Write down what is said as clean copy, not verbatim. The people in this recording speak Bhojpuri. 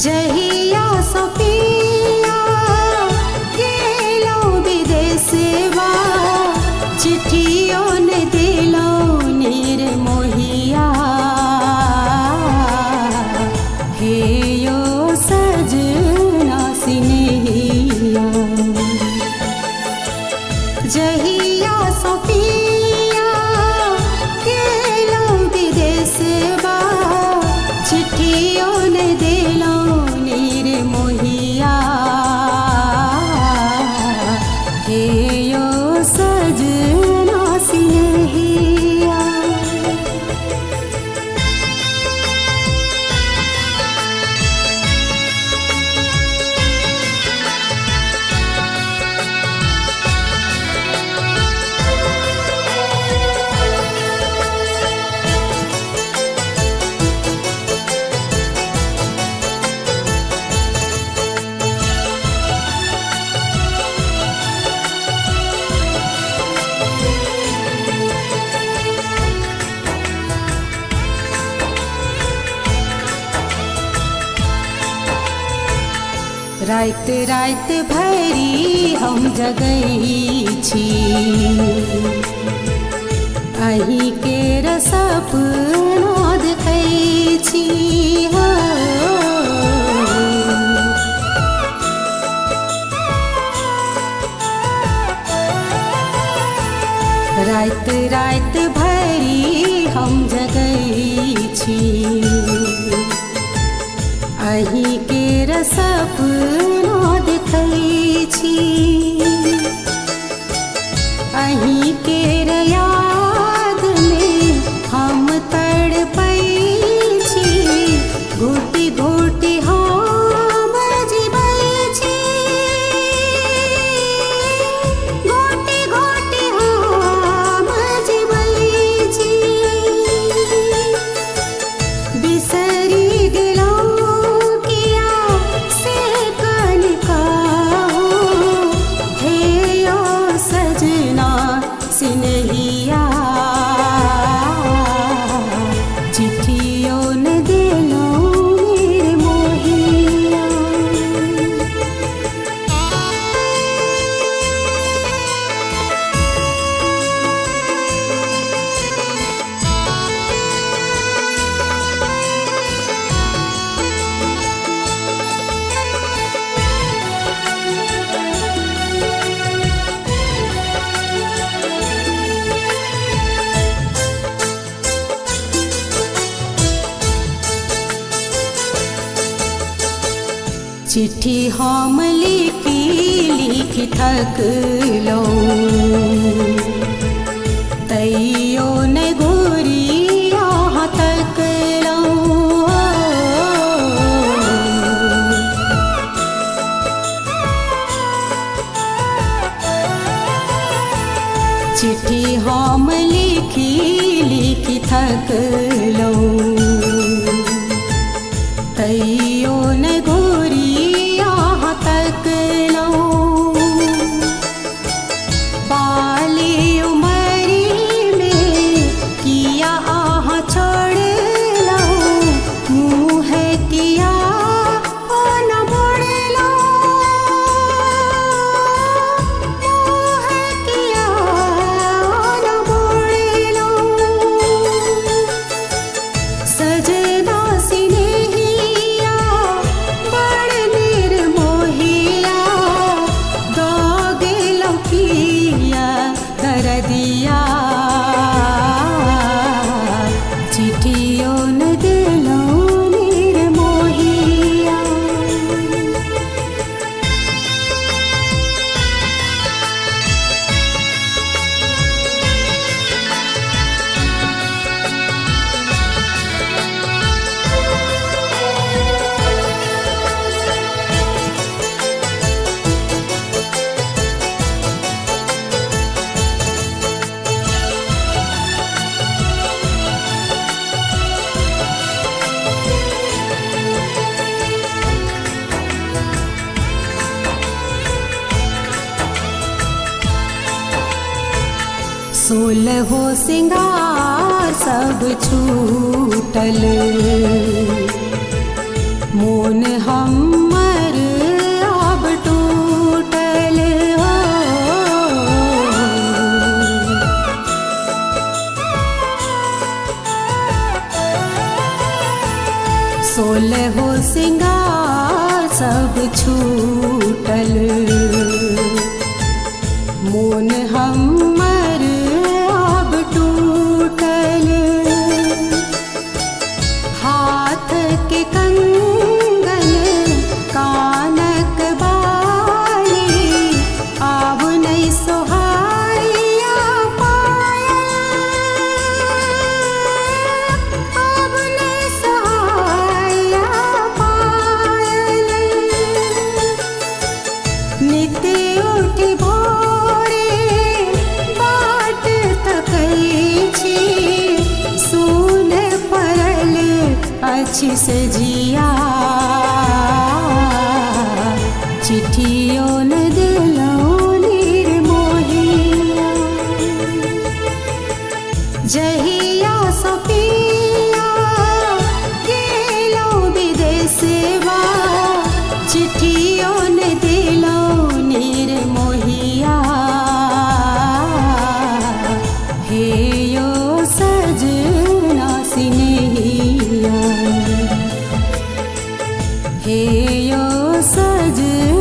जहिया सपिया गेलो विदेशवा चिट्ठियों ने दिलो नीर मोहिया हे यो सजना सिनेहिया जहिया सपिया गेलो विदेशवा चिट्ठियों ने दिलो नीर मोहिया हे यो सजना सिनेहिया। रात रात भरी हम जगई छी अही केर सपना देखै छी हो। रात रात भरी हम जगई छी अही केर सपना देखै छी अही केर याद में हम तड़पै छी घोटी घोटी हम जीबै छी घोटी घोटी हम जीबै छी बिसरी गेलो सिनेहिया चिट्ठियों ने दिलो नीर मोहिया। चिट्ठी हम लिखी थकलो तैयो ने घूरी यहाँ तकलो चिट्ठी हम लिखी थकलो तैयो ने घूरी तकलो बाली उमरी में किया आह छोड़लो मुँह किया ओ न मोड़लो मुँह किया ओ न मोड़लो सजना सिनेहिया बड़ नीर मोहिया दो गेलो किया दर्दिया चिट्ठियों ने दिलो नीर मोहिया। सोलहो सिंगार सब छूटल मोन हा सोलहो सिंगार सब छूटल, मोन हमर अब टूटल। हाथ के कंगन कानक बाली आब नहीं सोहाइया पायल, आब नहीं सोहाइया पायल। नित्य उठि भोरे बाट तकै छी, सुन पड़ल अछि सजिया, चिट्ठियो न देलौं निर्मोहिया। जहिया सँ पिया गेलौं विदेशवा, चिट्ठियो न देलौं निर्मोहिया। हे यो सजना सिनहिया, हे यो सजना